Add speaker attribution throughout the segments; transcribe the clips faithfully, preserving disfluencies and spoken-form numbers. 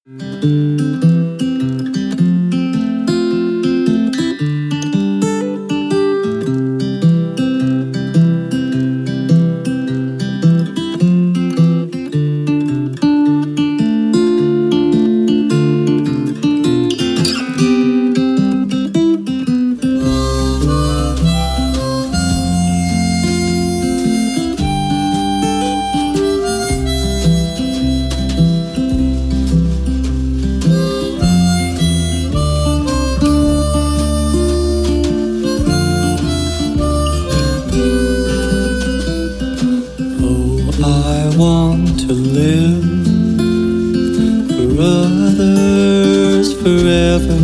Speaker 1: I want to live for others forever,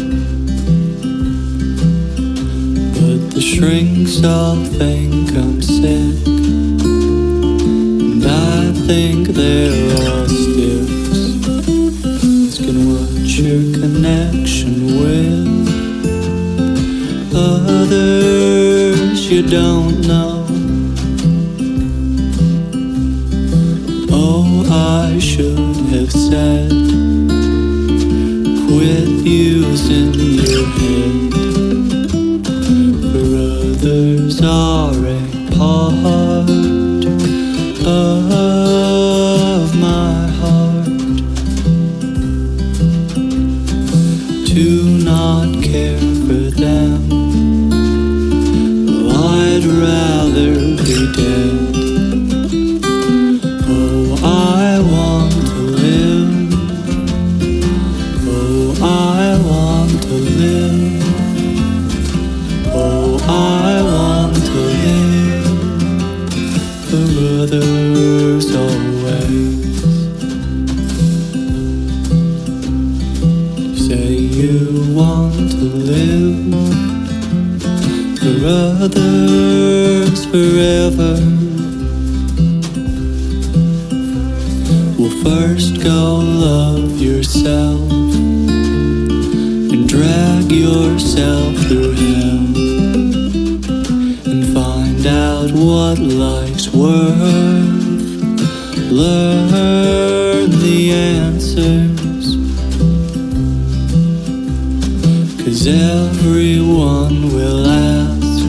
Speaker 1: but the shrinks all think I'm sick, and I think they're all stiffs. Asking what's your connection with others you don't know. Oh, I should have said, quit using your head, for others are a part of my heart. To not care for them, well, I'd rather be dead. Others always. Say you want to live for others forever. Well, first go love yourself and drag yourself through hell, and find out what life's worth. Learn the answers, 'cause everyone will ask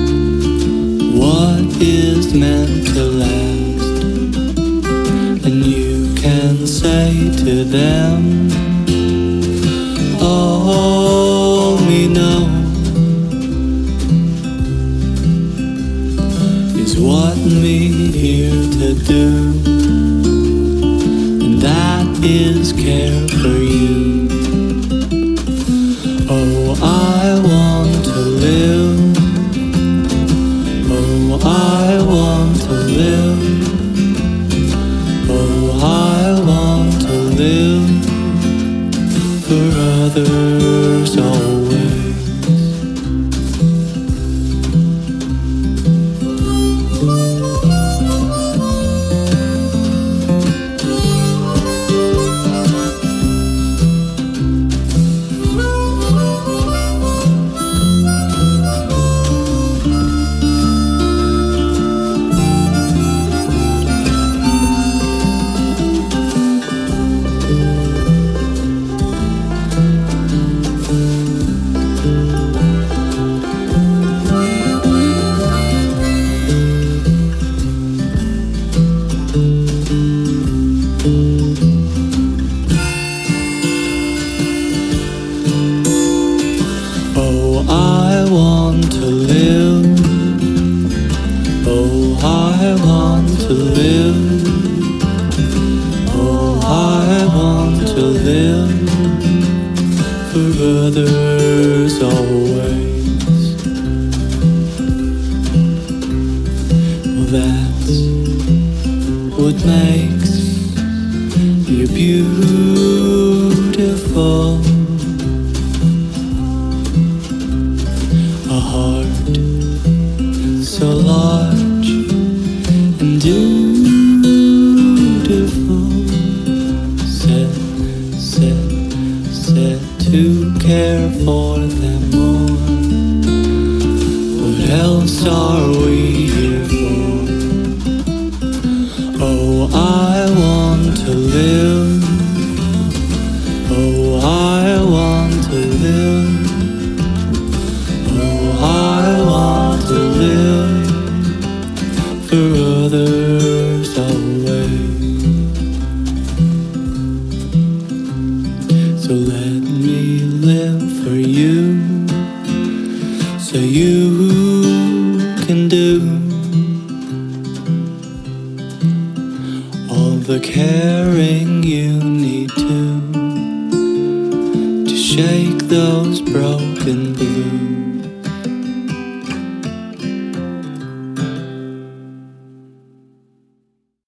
Speaker 1: what is meant to last, and you can say to them, all we know is what me here to do, and that is care for you. Oh, I want to live. Oh, I want to live. Oh, I want to live for others always. Others always. Well, that's what makes you beautiful. A heart so large and beautiful, set, set, set to care for them more. What else are we here for? Oh, I want to live. so you can do all the caring you need to to shake those broken blues.